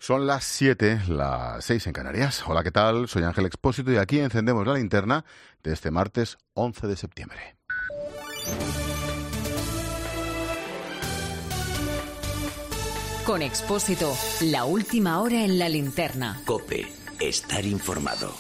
Son las 7, las 6 en Canarias. Hola, ¿qué tal? Soy Ángel Expósito y aquí encendemos la linterna de este martes 11 de septiembre. Con Expósito, la última hora en la linterna. COPE, estar informado.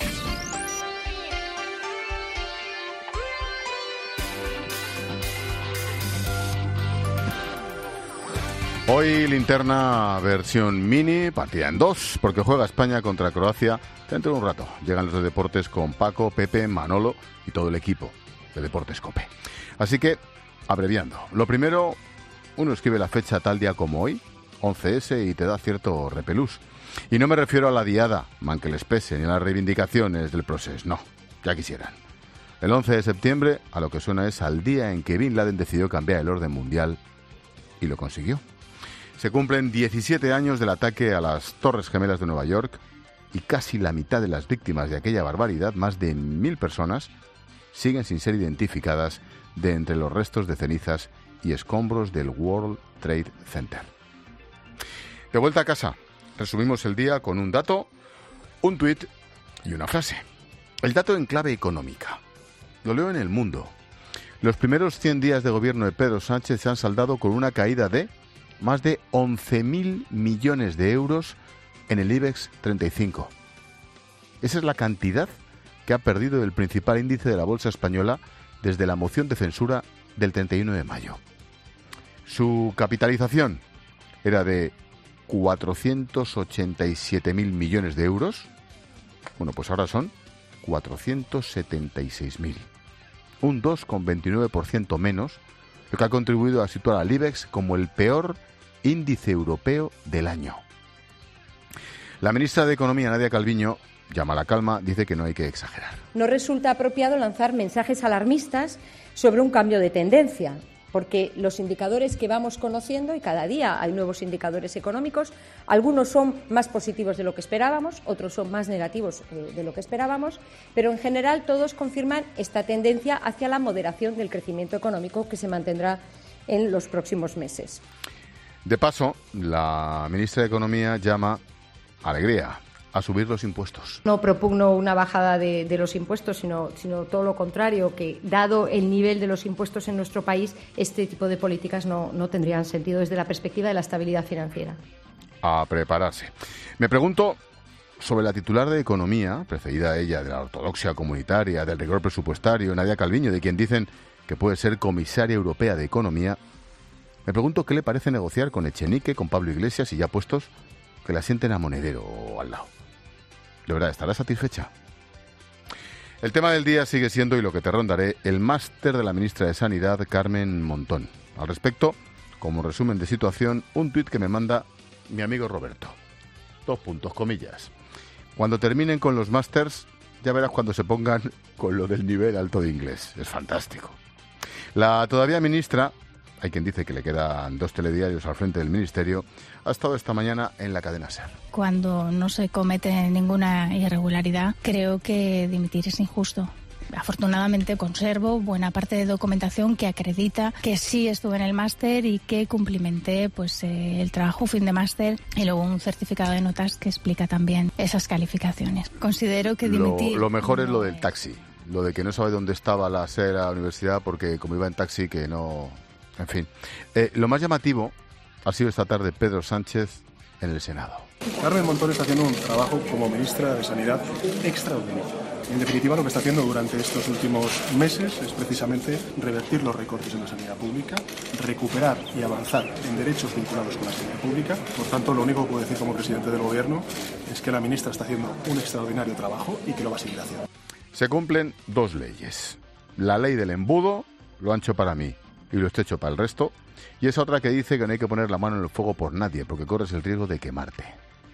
Hoy linterna versión mini, partida en 2, porque juega España contra Croacia dentro de un rato. Llegan los de deportes con Paco, Pepe, Manolo y todo el equipo de Deportes COPE. Así que, abreviando, lo primero, uno escribe la fecha tal día como hoy, 11S, y te da cierto repelús. Y no me refiero a la diada, man que les pese, ni a las reivindicaciones del proceso, no, ya quisieran. El 11 de septiembre, a lo que suena es al día en que Bin Laden decidió cambiar el orden mundial y lo consiguió. Se cumplen 17 años del ataque a las Torres Gemelas de Nueva York y casi la mitad de las víctimas de aquella barbaridad, más de 1.000 personas, siguen sin ser identificadas de entre los restos de cenizas y escombros del World Trade Center. De vuelta a casa, resumimos el día con un dato, un tuit y una frase. El dato en clave económica. Lo leo en El Mundo. Los primeros 100 días de gobierno de Pedro Sánchez se han saldado con una caída de más de 11.000 millones de euros en el IBEX 35. Esa es la cantidad que ha perdido el principal índice de la bolsa española desde la moción de censura del 31 de mayo. Su capitalización era de 487.000 millones de euros. Bueno, pues ahora son 476.000. Un 2,29% menos, lo que ha contribuido a situar al IBEX como el peor índice europeo del año. La ministra de Economía, Nadia Calviño, llama a la calma, dice que no hay que exagerar. No resulta apropiado lanzar mensajes alarmistas sobre un cambio de tendencia, porque los indicadores que vamos conociendo, y cada día hay nuevos indicadores económicos, algunos son más positivos de lo que esperábamos, otros son más negativos de lo que esperábamos, pero en general todos confirman esta tendencia hacia la moderación del crecimiento económico que se mantendrá en los próximos meses. De paso, la ministra de Economía llama alegría a subir los impuestos. No propugno una bajada de los impuestos, sino todo lo contrario, que dado el nivel de los impuestos en nuestro país, este tipo de políticas no tendrían sentido desde la perspectiva de la estabilidad financiera. A prepararse. Me pregunto sobre la titular de Economía, precedida a ella de la ortodoxia comunitaria, del rigor presupuestario, Nadia Calviño, de quien dicen que puede ser comisaria europea de Economía. Me pregunto qué le parece negociar con Echenique, con Pablo Iglesias y ya puestos que la sienten a Monedero o al lado. ¿De verdad estará satisfecha? El tema del día sigue siendo, y lo que te rondaré, el máster de la ministra de Sanidad, Carmen Montón. Al respecto, como resumen de situación, un tuit que me manda mi amigo Roberto. 2 puntos, comillas. Cuando terminen con los másters, ya verás cuando se pongan con lo del nivel alto de inglés. Es fantástico. La todavía ministra, hay quien dice que le quedan 2 telediarios al frente del ministerio, ha estado esta mañana en la cadena SER. Cuando no se comete ninguna irregularidad, creo que dimitir es injusto. Afortunadamente conservo buena parte de documentación que acredita que sí estuve en el máster y que cumplimenté el trabajo fin de máster, y luego un certificado de notas que explica también esas calificaciones. Considero que dimitir... Lo mejor es lo del taxi, lo de que no sabe dónde estaba la SER a la universidad porque como iba en taxi que no... En fin, lo más llamativo ha sido esta tarde Pedro Sánchez en el Senado. Carmen Montón está haciendo un trabajo como ministra de Sanidad extraordinario. En definitiva, lo que está haciendo durante estos últimos meses es precisamente revertir los recortes en la sanidad pública, recuperar y avanzar en derechos vinculados con la sanidad pública. Por tanto, lo único que puedo decir como presidente del Gobierno es que la ministra está haciendo un extraordinario trabajo y que lo va a seguir haciendo. Se cumplen 2 leyes. La ley del embudo, lo ancho para mí y lo estrecho para el resto, y esa otra que dice que no hay que poner la mano en el fuego por nadie, porque corres el riesgo de quemarte.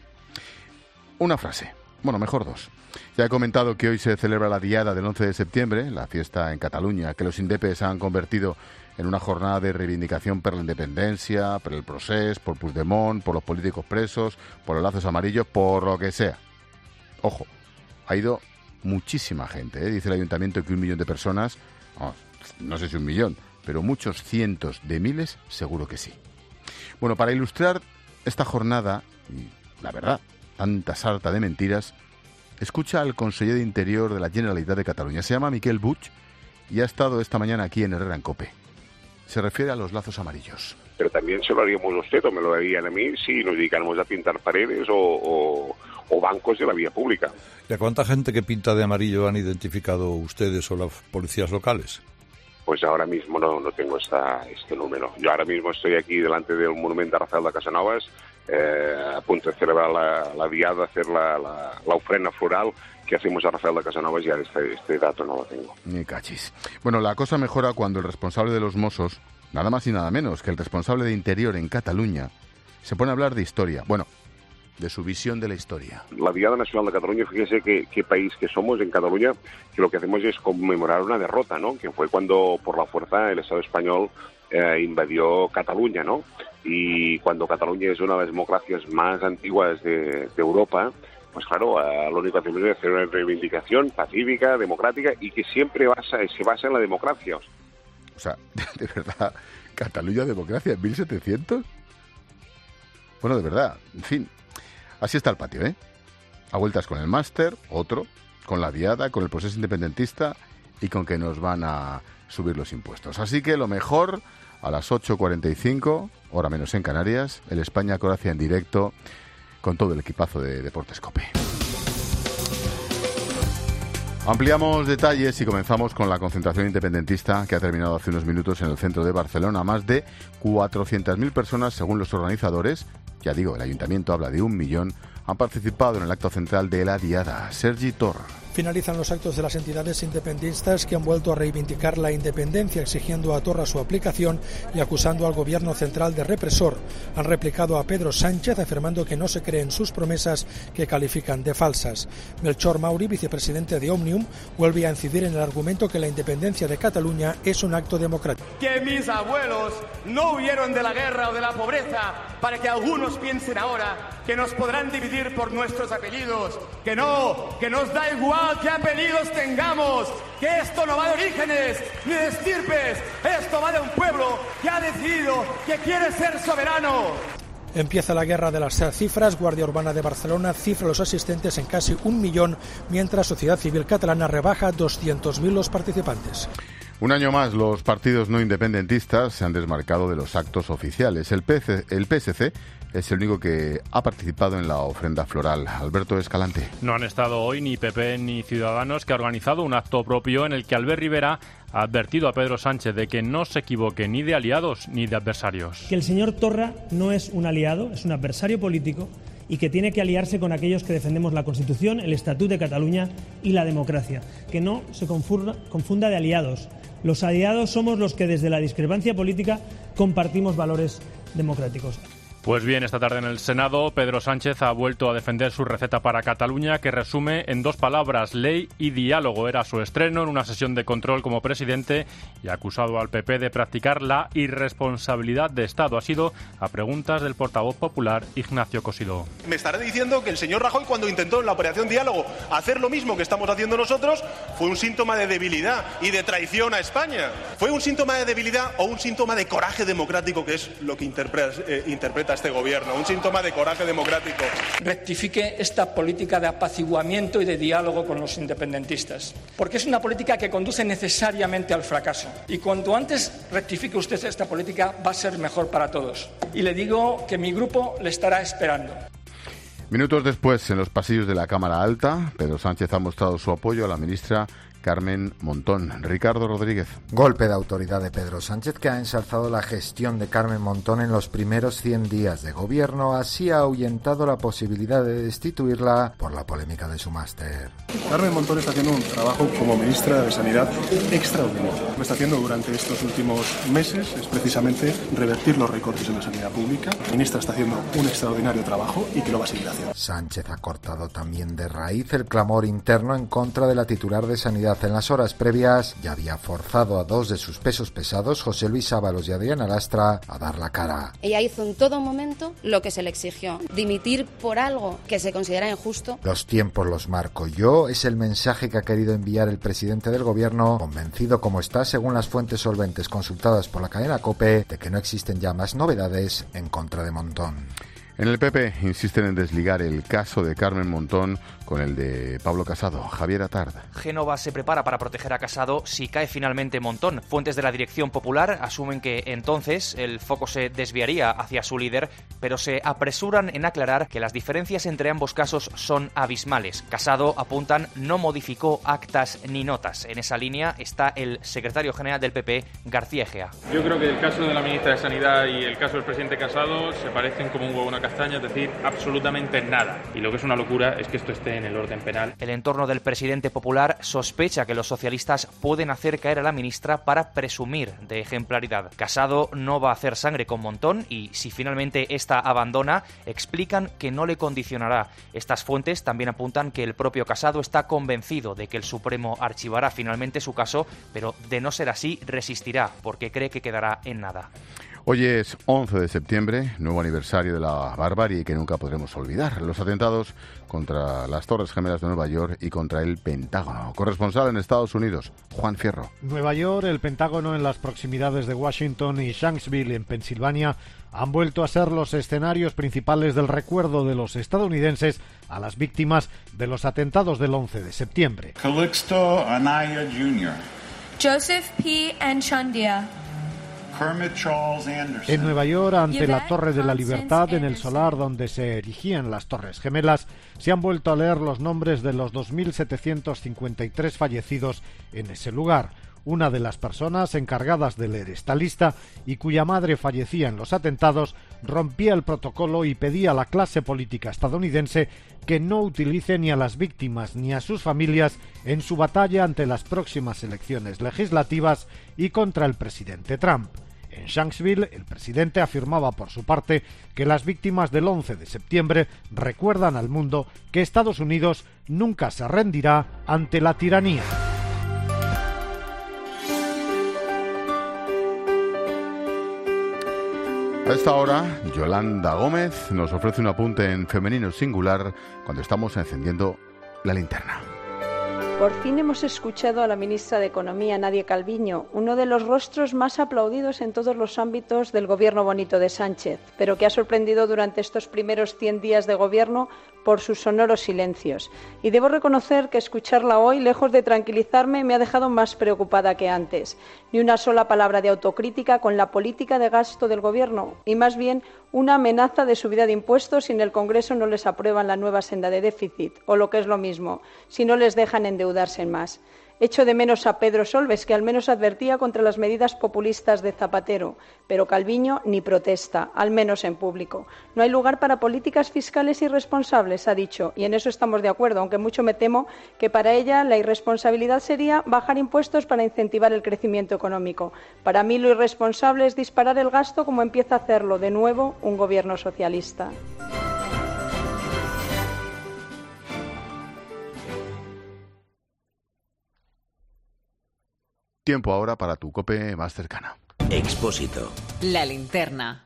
Una frase, bueno, mejor 2. Ya he comentado que hoy se celebra la diada del 11 de septiembre, la fiesta en Cataluña, que los indepes han convertido en una jornada de reivindicación por la independencia, por el procés, por Puigdemont, por los políticos presos, por los lazos amarillos, por lo que sea. Ojo, ha ido muchísima gente, ¿eh? Dice el ayuntamiento que 1 millón de personas, no sé si 1 millón, pero muchos cientos de miles seguro que sí. Bueno, para ilustrar esta jornada, y la verdad, tanta sarta de mentiras, escucha al conseller de Interior de la Generalitat de Cataluña. Se llama Miquel Buch y ha estado esta mañana aquí en Herrera en COPE. Se refiere a los lazos amarillos. Pero también se lo haríamos a usted o me lo harían a mí si nos dedicáramos a pintar paredes o bancos de la vía pública. ¿Y a cuánta gente que pinta de amarillo han identificado ustedes o las policías locales? Pues ahora mismo no tengo este número. Yo ahora mismo estoy aquí delante del monumento a Rafael de Casanovas, a punto de celebrar la diada, hacer la ofrenda floral que hacemos a Rafael de Casanovas, y este dato no lo tengo. Ni cachis. Bueno, la cosa mejora cuando el responsable de los Mossos, nada más y nada menos que el responsable de Interior en Cataluña, se pone a hablar de historia. Bueno, de su visión de la historia. La Diada Nacional de Cataluña, fíjese qué país que somos en Cataluña, que lo que hacemos es conmemorar una derrota, ¿no? Que fue cuando por la fuerza el Estado español invadió Cataluña, ¿no? Y cuando Cataluña es una de las democracias más antiguas de Europa, pues claro, lo único que hacemos es hacer una reivindicación pacífica, democrática, y que siempre se basa en la democracia. O sea, de verdad, Cataluña democracia en 1700. Bueno, de verdad, en fin, así está el patio, ¿eh? A vueltas con el máster, otro, con la diada, con el proceso independentista y con que nos van a subir los impuestos. Así que lo mejor, a las 8:45, hora menos en Canarias, el España-Croacia en directo, con todo el equipazo de Deportes COPE. Ampliamos detalles y comenzamos con la concentración independentista que ha terminado hace unos minutos en el centro de Barcelona. Más de 400.000 personas, según los organizadores, ya digo, el ayuntamiento habla de 1 millón, han participado en el acto central de la diada. Sergi Torra. Finalizan los actos de las entidades independentistas que han vuelto a reivindicar la independencia, exigiendo a Torra su aplicación y acusando al gobierno central de represor. Han replicado a Pedro Sánchez afirmando que no se creen sus promesas, que califican de falsas. Melchor Mauri, vicepresidente de Òmnium, vuelve a incidir en el argumento que la independencia de Cataluña es un acto democrático. Que mis abuelos no huyeron de la guerra o de la pobreza para que algunos piensen ahora que nos podrán dividir por nuestros apellidos, que nos da igual qué apellidos tengamos, que esto no va de orígenes ni de estirpes, esto va de un pueblo que ha decidido que quiere ser soberano. Empieza la guerra de las cifras. Guardia Urbana de Barcelona cifra los asistentes en casi 1 millón, mientras Sociedad Civil Catalana rebaja 200.000 los participantes. Un año más, los partidos no independentistas se han desmarcado de los actos oficiales. El PSC es el único que ha participado en la ofrenda floral. Alberto Escalante. No han estado hoy ni PP ni Ciudadanos, que ha organizado un acto propio en el que Albert Rivera ha advertido a Pedro Sánchez de que no se equivoque ni de aliados ni de adversarios. Que el señor Torra no es un aliado, es un adversario político y que tiene que aliarse con aquellos que defendemos la Constitución, el Estatut de Cataluña y la democracia. Que no se confunda de aliados. Los aliados somos los que desde la discrepancia política compartimos valores democráticos. Pues bien, esta tarde en el Senado, Pedro Sánchez ha vuelto a defender su receta para Cataluña, que resume en 2 palabras: ley y diálogo. Era su estreno en una sesión de control como presidente y ha acusado al PP de practicar la irresponsabilidad de Estado. Ha sido a preguntas del portavoz popular Ignacio Cosidó. Me estará diciendo que el señor Rajoy, cuando intentó en la operación diálogo hacer lo mismo que estamos haciendo nosotros, fue un síntoma de debilidad y de traición a España. ¿Fue un síntoma de debilidad o un síntoma de coraje democrático, que es lo que interpreta este gobierno? Un síntoma de coraje democrático. Rectifique esta política de apaciguamiento y de diálogo con los independentistas, porque es una política que conduce necesariamente al fracaso. Y cuanto antes rectifique usted esta política, va a ser mejor para todos. Y le digo que mi grupo le estará esperando. Minutos después, en los pasillos de la Cámara Alta, Pedro Sánchez ha mostrado su apoyo a la ministra Carmen Montón. Ricardo Rodríguez. Golpe de autoridad de Pedro Sánchez, que ha ensalzado la gestión de Carmen Montón en los primeros 100 días de gobierno. Así ha ahuyentado la posibilidad de destituirla por la polémica de su máster. Carmen Montón está haciendo un trabajo como ministra de Sanidad extraordinario. Lo que está haciendo durante estos últimos meses es precisamente revertir los recortes en la sanidad pública. La ministra está haciendo un extraordinario trabajo y que lo va a seguir haciendo. Sánchez ha cortado también de raíz el clamor interno en contra de la titular de Sanidad. En las horas previas ya había forzado a 2 de sus pesos pesados, José Luis Ábalos y Adriana Lastra, a dar la cara. Ella hizo en todo momento lo que se le exigió, dimitir por algo que se considera injusto. Los tiempos los marco yo, es el mensaje que ha querido enviar el presidente del gobierno, convencido como está, según las fuentes solventes consultadas por la cadena COPE, de que no existen ya más novedades en contra de Montón. En el PP insisten en desligar el caso de Carmen Montón con el de Pablo Casado. Javier Atard. Génova se prepara para proteger a Casado si cae finalmente Montón. Fuentes de la Dirección Popular asumen que entonces el foco se desviaría hacia su líder, pero se apresuran en aclarar que las diferencias entre ambos casos son abismales. Casado, apuntan, no modificó actas ni notas. En esa línea está el secretario general del PP, García Egea. Yo creo que el caso de la ministra de Sanidad y el caso del presidente Casado se parecen como un huevo a una castaña, es decir, absolutamente nada. Y lo que es una locura es que esto esté en el orden penal. El entorno del presidente popular sospecha que los socialistas pueden hacer caer a la ministra para presumir de ejemplaridad. Casado no va a hacer sangre con Montón y, si finalmente esta abandona, explican que no le condicionará. Estas fuentes también apuntan que el propio Casado está convencido de que el Supremo archivará finalmente su caso, pero de no ser así resistirá, porque cree que quedará en nada. Hoy es 11 de septiembre, nuevo aniversario de la barbarie que nunca podremos olvidar. Los atentados contra las Torres Gemelas de Nueva York y contra el Pentágono. Corresponsal en Estados Unidos, Juan Fierro. Nueva York, el Pentágono en las proximidades de Washington y Shanksville, en Pensilvania, han vuelto a ser los escenarios principales del recuerdo de los estadounidenses a las víctimas de los atentados del 11 de septiembre. Calixto Anaya Jr. Joseph P. Enchandia. En Nueva York, ante la Torre de la Libertad, en el solar donde se erigían las Torres Gemelas, se han vuelto a leer los nombres de los 2.753 fallecidos en ese lugar. Una de las personas encargadas de leer esta lista y cuya madre fallecía en los atentados rompía el protocolo y pedía a la clase política estadounidense que no utilice ni a las víctimas ni a sus familias en su batalla ante las próximas elecciones legislativas y contra el presidente Trump. En Shanksville, el presidente afirmaba por su parte que las víctimas del 11 de septiembre recuerdan al mundo que Estados Unidos nunca se rendirá ante la tiranía. A esta hora, Yolanda Gómez nos ofrece un apunte en femenino singular cuando estamos encendiendo la linterna. Por fin hemos escuchado a la ministra de Economía, Nadia Calviño, uno de los rostros más aplaudidos en todos los ámbitos del gobierno bonito de Sánchez, pero que ha sorprendido durante estos primeros 100 días de gobierno por sus sonoros silencios. Y debo reconocer que escucharla hoy, lejos de tranquilizarme, me ha dejado más preocupada que antes. Ni una sola palabra de autocrítica con la política de gasto del gobierno, y más bien una amenaza de subida de impuestos si en el Congreso no les aprueban la nueva senda de déficit, o lo que es lo mismo, si no les dejan endeudarse más. Echo de menos a Pedro Solbes, que al menos advertía contra las medidas populistas de Zapatero, pero Calviño ni protesta, al menos en público. No hay lugar para políticas fiscales irresponsables, ha dicho, y en eso estamos de acuerdo, aunque mucho me temo que para ella la irresponsabilidad sería bajar impuestos para incentivar el crecimiento económico. Para mí lo irresponsable es disparar el gasto como empieza a hacerlo de nuevo un gobierno socialista. Tiempo ahora para tu COPE más cercana. Expósito. La linterna.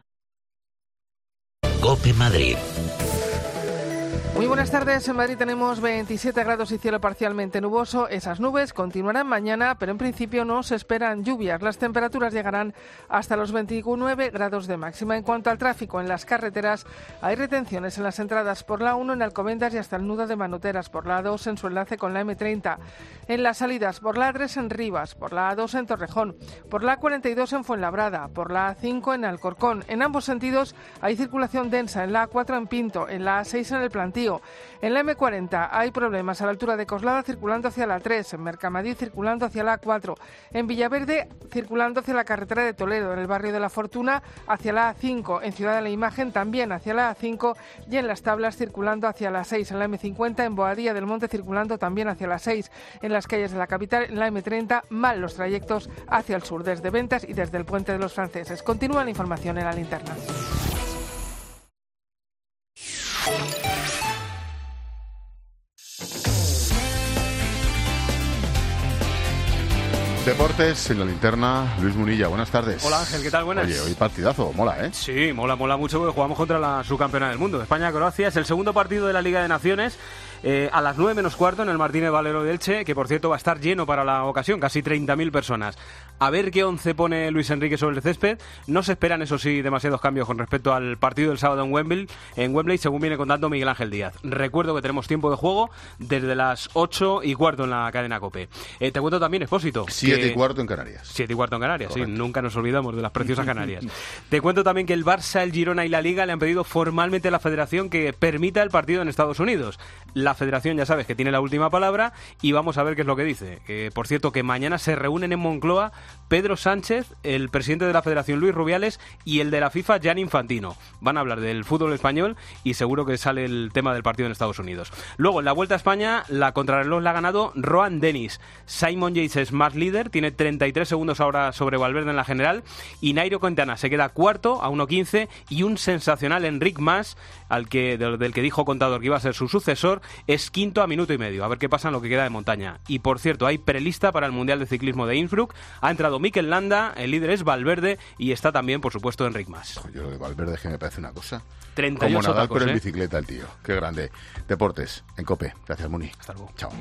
COPE Madrid. Muy buenas tardes. En Madrid tenemos 27 grados y cielo parcialmente nuboso. Esas nubes continuarán mañana, pero en principio no se esperan lluvias. Las temperaturas llegarán hasta los 29 grados de máxima. En cuanto al tráfico en las carreteras, hay retenciones en las entradas por la 1 en Alcobendas y hasta el nudo de Manoteras, por la 2 en su enlace con la M30. En las salidas por la 3 en Rivas, por la A2 en Torrejón, por la A42 en Fuenlabrada, por la A5 en Alcorcón. En ambos sentidos hay circulación densa, en la A4 en Pinto, en la A6 en El Plantío. En la M40 hay problemas a la altura de Coslada circulando hacia la 3, en Mercamadrid circulando hacia la A4, en Villaverde circulando hacia la carretera de Toledo, en el barrio de La Fortuna hacia la A5, en Ciudad de la Imagen también hacia la A5 y en Las Tablas circulando hacia la 6, en la M50 en Boadilla del Monte circulando también hacia la 6, en las calles de la capital, en la M30 mal los trayectos hacia el sur, desde Ventas y desde el Puente de los Franceses. Continúa la información en la linterna. Deportes en la linterna, Luis Munilla, buenas tardes. Hola Ángel, ¿qué tal? Buenas. Oye, hoy partidazo, mola, ¿eh? Sí, mola mucho porque jugamos contra la subcampeona del mundo. España-Croacia es el segundo partido de la Liga de Naciones. a las 9 menos cuarto en el Martínez Valero de Elche, que por cierto va a estar lleno para la ocasión, casi 30.000 personas. A ver qué 11 pone Luis Enrique sobre el césped. No se esperan, eso sí, demasiados cambios con respecto al partido del sábado en Wembley, según viene contando Miguel Ángel Díaz. Recuerdo que tenemos tiempo de juego desde las 8:15 en la cadena COPE. Te cuento también, Expósito. 7:15 en Canarias. 7:15 en Canarias, correcto. Sí, nunca nos olvidamos de las preciosas Canarias. Te cuento también que el Barça, el Girona y la Liga le han pedido formalmente a la Federación que permita el partido en Estados Unidos. La Federación, ya sabes, que tiene la última palabra y vamos a ver qué es lo que dice. Por cierto, que mañana se reúnen en Moncloa Pedro Sánchez, el presidente de la Federación Luis Rubiales y el de la FIFA Gianni Infantino. Van a hablar del fútbol español y seguro que sale el tema del partido en Estados Unidos. Luego, en la Vuelta a España, la contrarreloj la ha ganado Rohan Dennis. Simon Yates es más líder, tiene 33 segundos ahora sobre Valverde en la general, y Nairo Quintana se queda cuarto a 1:15, y un sensacional Enric Mas, del que dijo Contador que iba a ser su sucesor, es quinto a minuto y medio. A ver qué pasa en lo que queda de montaña. Y por cierto, hay prelista para el Mundial de Ciclismo de Innsbruck. Ha entrado Mikel Landa, el líder es Valverde y está también, por supuesto, Enric Mas. Yo lo de Valverde que me parece una cosa. 38 como Nadal, tacos, pero en bicicleta el tío. Qué grande. Deportes en COPE. Gracias, Muni. Hasta luego. Chao.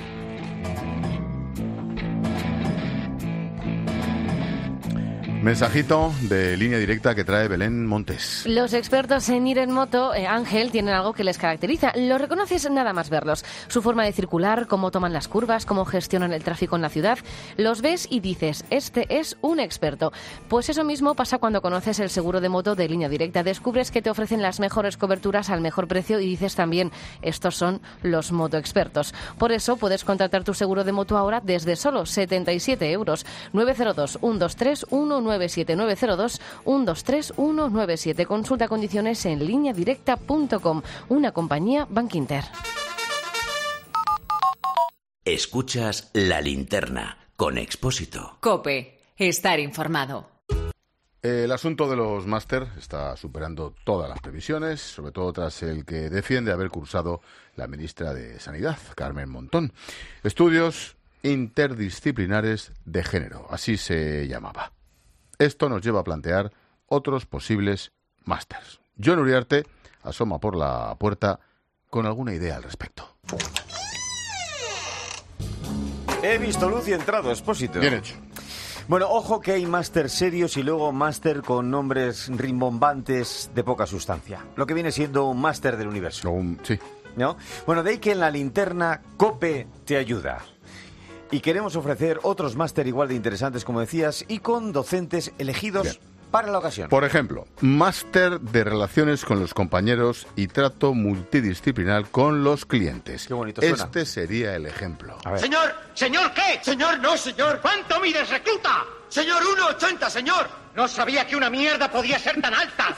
Mensajito de línea directa que trae Belén Montes. Los expertos en ir en moto, Ángel, tienen algo que les caracteriza. Lo reconoces nada más verlos. Su forma de circular, cómo toman las curvas, cómo gestionan el tráfico en la ciudad. Los ves y dices, este es un experto. Pues eso mismo pasa cuando conoces el seguro de moto de línea directa. Descubres que te ofrecen las mejores coberturas al mejor precio y dices también, estos son los motoexpertos. Por eso puedes contratar tu seguro de moto ahora desde solo 77 euros. 902 123 197 902 123 197. Consulta condiciones en lineadirecta.com. Una compañía Bankinter. Escuchas La Linterna con Expósito. COPE. Estar informado. El asunto de los máster está superando todas las previsiones, sobre todo tras el que defiende haber cursado la ministra de Sanidad, Carmen Montón. Estudios interdisciplinares de género, así se llamaba. Esto nos lleva a plantear otros posibles másters. Jon Uriarte asoma por la puerta con alguna idea al respecto. He visto luz y entrado, Expósito. Bien hecho. Bueno, ojo que hay máster serios y luego máster con nombres rimbombantes de poca sustancia. Lo que viene siendo un máster del universo. Sí. ¿No? Bueno, de ahí que en la linterna COPE te ayuda. Y queremos ofrecer otros máster igual de interesantes, como decías, y con docentes elegidos para la ocasión. Por ejemplo, máster de relaciones con los compañeros y trato multidisciplinar con los clientes. Qué bonito suena. Este sería el ejemplo. A ver. ¿Señor qué? Señor, no, señor. ¿Cuánto mides, recluta? Señor, 1,80, señor. No sabía que una mierda podía ser tan alta.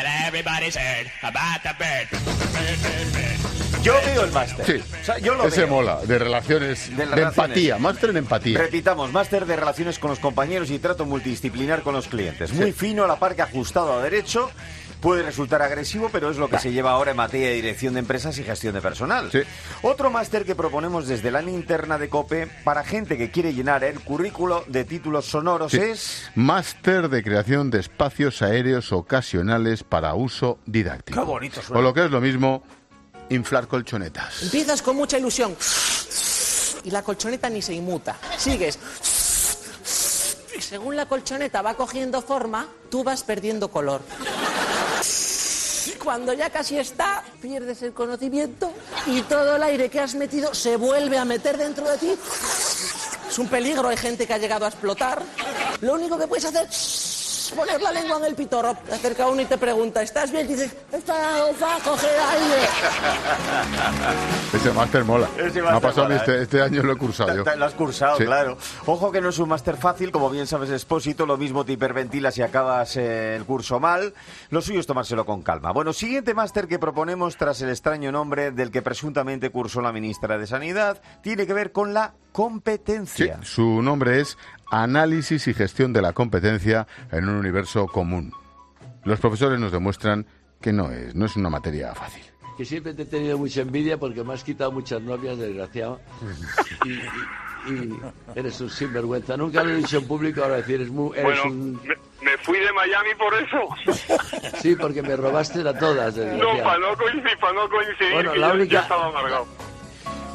Yo veo el máster. Sí, o sea, yo lo ese veo. mola, de relaciones, de empatía, máster en empatía. Repitamos, máster de relaciones con los compañeros y trato multidisciplinar con los clientes. Muy fino, a la par que ajustado a derecho. Puede resultar agresivo, pero es lo que se lleva ahora en materia de dirección de empresas y gestión de personal. Sí. Otro máster que proponemos desde la linterna de COPE para gente que quiere llenar el currículo de títulos sonoros es... Máster de creación de espacios aéreos ocasionales para uso didáctico. Qué bonito suena. O lo que es lo mismo, inflar colchonetas. Empiezas con mucha ilusión y la colchoneta ni se inmuta. Sigues y según la colchoneta va cogiendo forma, tú vas perdiendo color. Cuando ya casi está, pierdes el conocimiento y todo el aire que has metido se vuelve a meter dentro de ti. Es un peligro, hay gente que ha llegado a explotar. Lo único que puedes hacer es poner la lengua en el pitorro. Te acerca uno y te pregunta, ¿estás bien? Y dices, está para coger aire. Ese máster mola. Ese Me ha máster pasado mola, este año lo he cursado yo. Lo has cursado, Sí. claro. Ojo que no es un máster fácil, como bien sabes, Expósito. Lo mismo te hiperventilas y acabas el curso mal. Lo suyo es tomárselo con calma. Bueno, siguiente máster que proponemos tras el extraño nombre del que presuntamente cursó la ministra de Sanidad tiene que ver con la competencia. Sí, su nombre es Análisis y Gestión de la Competencia en un Universo Común. Los profesores nos demuestran que no es una materia fácil. Que siempre te he tenido mucha envidia porque me has quitado muchas novias, desgraciado. Y eres un sinvergüenza. Nunca lo he dicho en público, ahora decir, eres un... Me fui de Miami por eso. Sí, porque me robaste a todas, desgraciado. No, para no coincidir, Bueno, que la yo única... estaba amargado.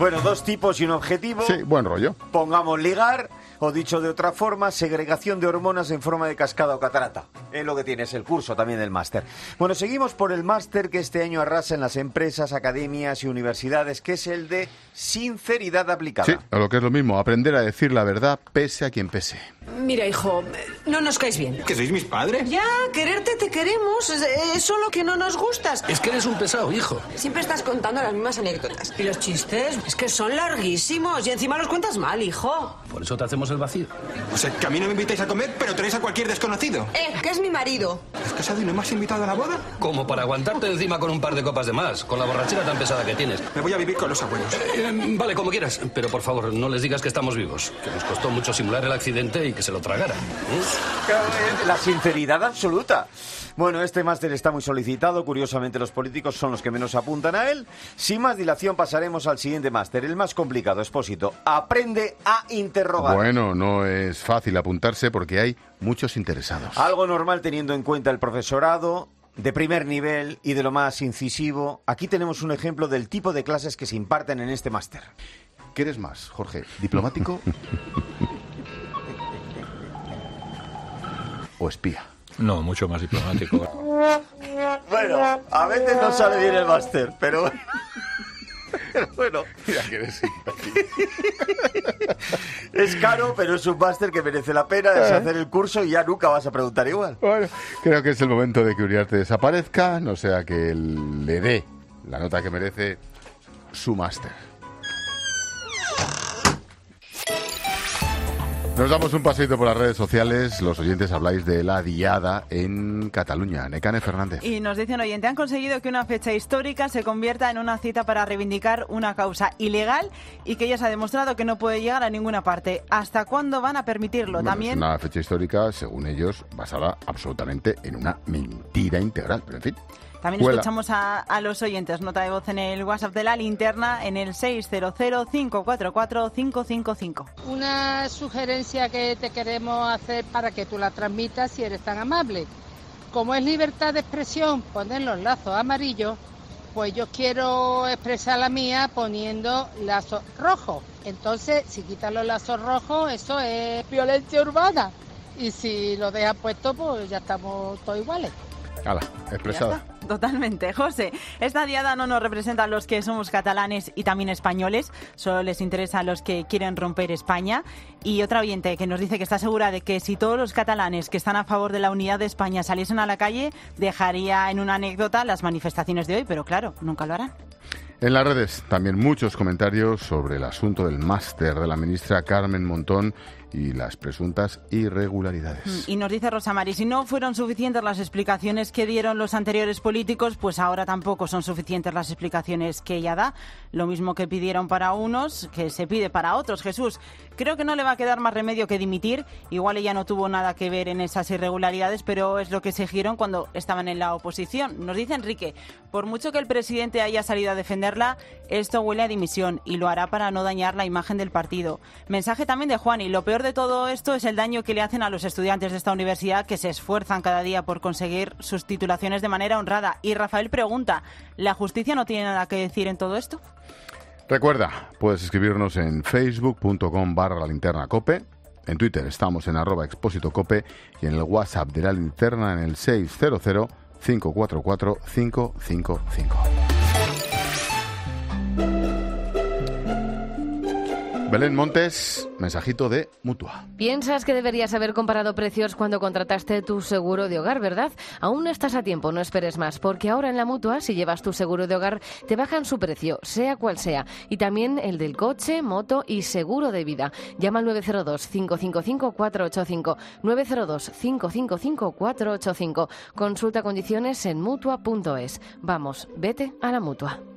Bueno, dos tipos y un objetivo. Sí, buen rollo. Pongamos ligar, o dicho de otra forma, segregación de hormonas en forma de cascada o catarata. Es lo que tiene, es el curso también del máster. Bueno, seguimos por el máster que este año arrasa en las empresas, academias y universidades, que es el de sinceridad aplicada. Sí, o lo que es lo mismo, aprender a decir la verdad pese a quien pese. Mira, hijo, no nos caes bien. ¿Que sois mis padres? Ya, quererte te queremos, es solo que no nos gustas. Es que eres un pesado, hijo. Siempre estás contando las mismas anécdotas. Y los chistes, es que son larguísimos y encima los cuentas mal, hijo. Por eso te hacemos el vacío. O sea, que a mí no me invitáis a comer, pero tenéis a cualquier desconocido. Que es mi marido. ¿Estás casado y no me has invitado a la boda? Como para aguantarte encima con un par de copas de más, con la borrachera tan pesada que tienes. Me voy a vivir con los abuelos. Vale, como quieras, pero por favor, no les digas que estamos vivos, que nos costó mucho simular el accidente y que se lo tragaran. La sinceridad absoluta. Bueno, este máster está muy solicitado. Curiosamente, los políticos son los que menos apuntan a él. Sin más dilación, pasaremos al siguiente máster, el más complicado, Expósito. Aprende a interrogar. Bueno, no es fácil apuntarse porque hay muchos interesados. Algo normal teniendo en cuenta el profesorado de primer nivel y de lo más incisivo. Aquí tenemos un ejemplo del tipo de clases que se imparten en este máster. ¿Qué eres más, Jorge? ¿Diplomático o espía? No, mucho más diplomático. Bueno, a veces no sale bien el máster, pero bueno. Mira que eres es caro, pero es un máster que merece la pena. Es hacer el curso y ya nunca vas a preguntar igual. Bueno, creo que es el momento de que Uriarte desaparezca, no sea que él le dé la nota que merece su máster. Nos damos un paseito por las redes sociales. Los oyentes habláis de la diada en Cataluña. Necane Fernández. Y nos dice un oyente, han conseguido que una fecha histórica se convierta en una cita para reivindicar una causa ilegal y que ya se ha demostrado que no puede llegar a ninguna parte. ¿Hasta cuándo van a permitirlo? Bueno, También es una fecha histórica, según ellos, basada absolutamente en una mentira integral. Pero en fin. También escuchamos a los oyentes. Nota de voz en el WhatsApp de la linterna en el 600-544-555. Una sugerencia que te queremos hacer para que tú la transmitas si eres tan amable. Como es libertad de expresión poner los lazos amarillos, pues yo quiero expresar la mía poniendo lazos rojos. Entonces, si quitas los lazos rojos, eso es violencia urbana. Y si lo dejas puesto, pues ya estamos todos iguales. Hala, expresada. Totalmente. José, esta diada no nos representa a los que somos catalanes y también españoles, solo les interesa a los que quieren romper España. Y otra oyente que nos dice que está segura de que si todos los catalanes que están a favor de la unidad de España saliesen a la calle, dejaría en una anécdota las manifestaciones de hoy, pero claro, nunca lo harán. En las redes también muchos comentarios sobre el asunto del máster de la ministra Carmen Montón y las presuntas irregularidades. Y nos dice Rosa Mari, si no fueron suficientes las explicaciones que dieron los anteriores políticos, pues ahora tampoco son suficientes las explicaciones que ella da. Lo mismo que pidieron para unos, que se pide para otros. Jesús, creo que no le va a quedar más remedio que dimitir. Igual ella no tuvo nada que ver en esas irregularidades, pero es lo que exigieron cuando estaban en la oposición. Nos dice Enrique, por mucho que el presidente haya salido a defenderla, esto huele a dimisión y lo hará para no dañar la imagen del partido. Mensaje también de Juan, y lo peor de todo esto es el daño que le hacen a los estudiantes de esta universidad que se esfuerzan cada día por conseguir sus titulaciones de manera honrada. Y Rafael pregunta, ¿la justicia no tiene nada que decir en todo esto? Recuerda, puedes escribirnos en facebook.com/lalinternacope. En Twitter estamos en @expósitocope y en el WhatsApp de la linterna en el 600-544-555. Belén Montes, mensajito de Mutua. Piensas que deberías haber comparado precios cuando contrataste tu seguro de hogar, ¿verdad? Aún estás a tiempo, no esperes más, porque ahora en la Mutua, si llevas tu seguro de hogar, te bajan su precio, sea cual sea, y también el del coche, moto y seguro de vida. Llama al 902-555-485, 902-555-485. Consulta condiciones en Mutua.es. Vamos, vete a la Mutua.